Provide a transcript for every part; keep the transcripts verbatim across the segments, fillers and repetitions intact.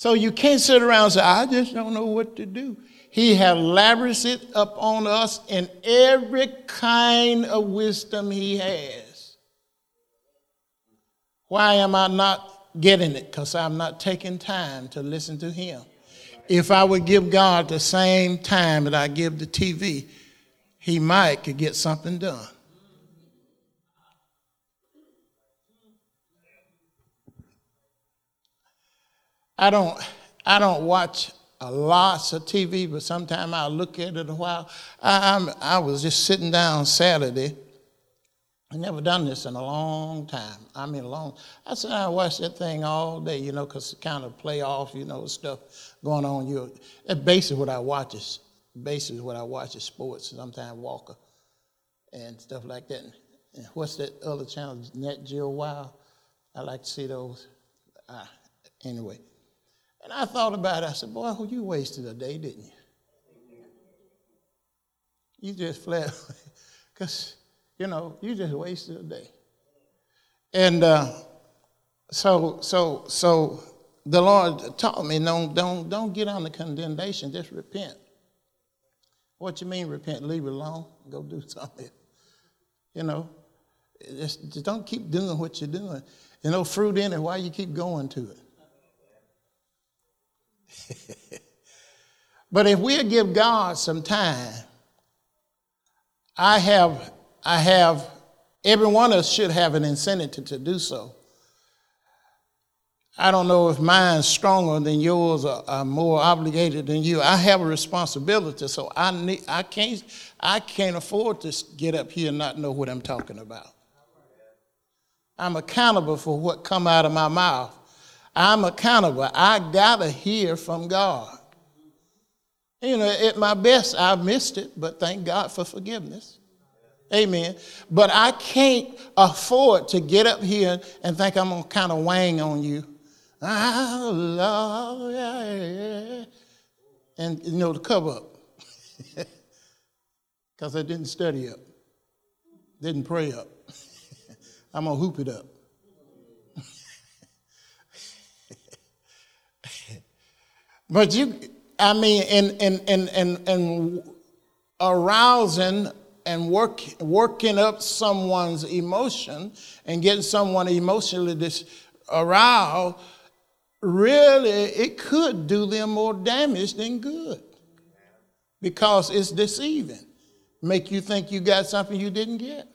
So you can't sit around and say, I just don't know what to do. He has lavished it upon us in every kind of wisdom he has. Why am I not getting it? Because I'm not taking time to listen to him. If I would give God the same time that I give the T V, he might could get something done. I don't, I don't watch a lot of T V, but sometimes I'll look at it a while. I, I'm, I was just sitting down Saturday. I've never done this in a long time. I mean, a long. I said I watched that thing all day, you know, because it kind of play off, you know, stuff going on. You, that's basically what I watch is basically what I watch is sports. Sometimes Walker and stuff like that. And what's that other channel? Net Geo Wild. I like to see those. Uh, anyway. And I thought about it. I said, boy, you wasted a day, didn't you? You just flat, because, you know, you just wasted a day. And uh, so, so, so the Lord taught me, don't, don't, don't get on the condemnation, just repent. What you mean repent? Leave it alone, go do something. You know, just, just don't keep doing what you're doing. There's no fruit in it, why you keep going to it? But if we'll give God some time, I have, I have, every one of us should have an incentive to, to do so. I don't know if mine's stronger than yours or, or more obligated than you. I have a responsibility, so I need, I can't, I can't afford to get up here and not know what I'm talking about. I'm accountable for what come out of my mouth. I'm accountable. I gotta hear from God. You know, at my best, I missed it, but thank God for forgiveness. Amen. But I can't afford to get up here and think I'm gonna kind of wang on you. Ah, Lord, yeah. And, you know, to cover up. Because I didn't study up. Didn't pray up. I'm gonna hoop it up. But you, I mean, in in in in, in arousing and work, working up someone's emotion and getting someone emotionally dis, aroused, really, it could do them more damage than good. Because it's deceiving. Make you think you got something you didn't get.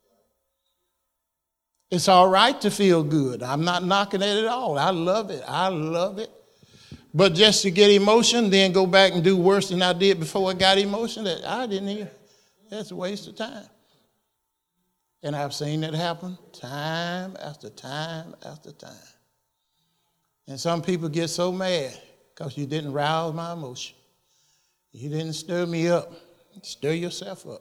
It's all right to feel good. I'm not knocking it at all. I love it. I love it. But just to get emotion, then go back and do worse than I did before I got emotion, that I didn't hear. That's a waste of time. And I've seen it happen time after time after time. And some people get so mad because you didn't rouse my emotion. You didn't stir me up. Stir yourself up.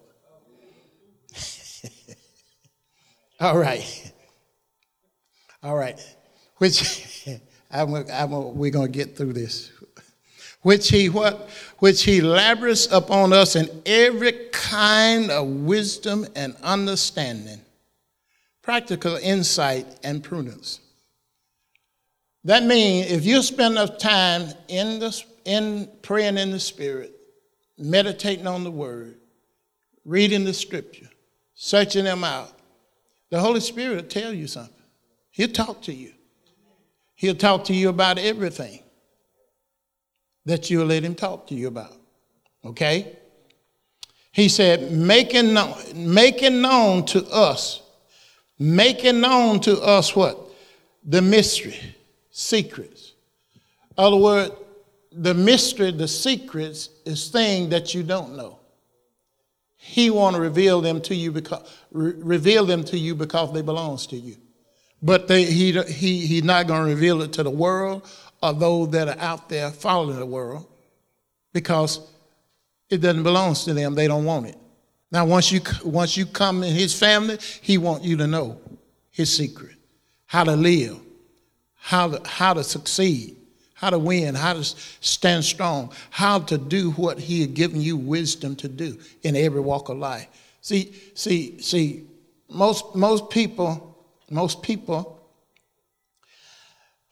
All right. All right. Which... I'm, I'm, we're going to get through this. Which he what? Which he lavishes upon us in every kind of wisdom and understanding, practical insight and prudence. That means if you spend enough time in the in praying in the Spirit, meditating on the Word, reading the Scripture, searching them out, the Holy Spirit will tell you something. He'll talk to you. He'll talk to you about everything that you'll let him talk to you about. Okay? He said, making known, making known to us, making known to us what? The mystery, secrets. In other words, the mystery, the secrets is things that you don't know. He want to reveal them to you because re- reveal them to you because they belongs to you. But they, he, he, he's not going to reveal it to the world or those that are out there following the world because it doesn't belong to them. They don't want it. Now, once you, once you come in his family, he wants you to know his secret, how to live, how to, how to succeed, how to win, how to stand strong, how to do what he has given you wisdom to do in every walk of life. See, see, see, most, most people... Most people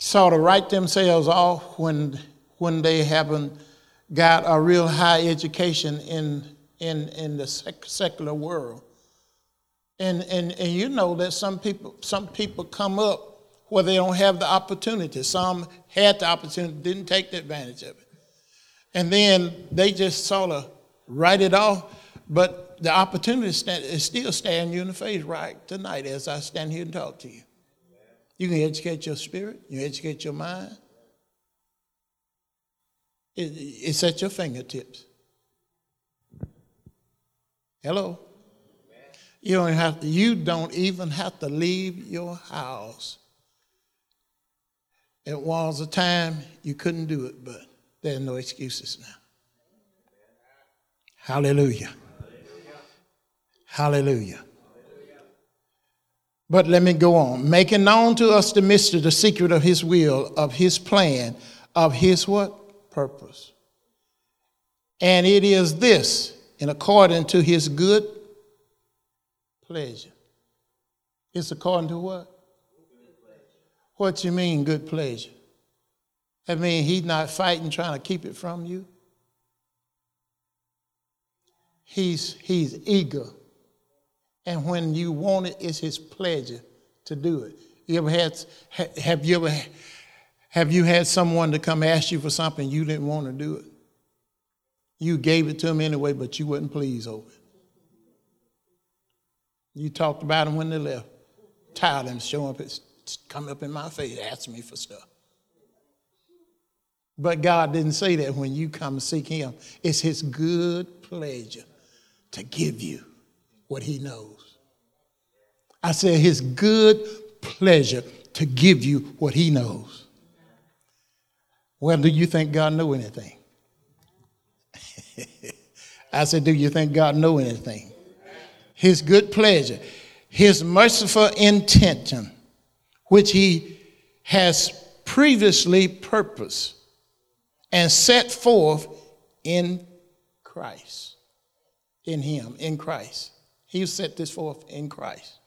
sort of write themselves off when when they haven't got a real high education in in in the sec- secular world. And, and and you know that some people some people come up where they don't have the opportunity. Some had the opportunity, didn't take the advantage of it. And then they just sort of write it off. But the opportunity stand, is still staring you in the face right tonight as I stand here and talk to you. You can educate your spirit. You can educate your mind. It, it's at your fingertips. Hello? You don't have to, you don't even have to leave your house. It was a time you couldn't do it, but there are no excuses now. Hallelujah. Hallelujah. But let me go on. Making known to us the mystery, the secret of his will, of his plan, of his what? Purpose. And it is this, in according to his good pleasure. It's according to what? What you mean, good pleasure? That means he's not fighting, trying to keep it from you. He's, he's eager. And when you want it, it's his pleasure to do it. You ever had, have you ever, have you had someone to come ask you for something you didn't want to do it? You gave it to them anyway, but you wasn't pleased over it. You talked about them when they left. Tired of them showing up, it's coming up in my face, asking me for stuff. But God didn't say that when you come seek him. It's his good pleasure to give you what he knows. I said his good pleasure to give you what he knows. Well, do you think God know anything? I said, do you think God know anything? His good pleasure, his merciful intention, which he has previously purposed and set forth in Christ, in him, in Christ. He set this forth in Christ.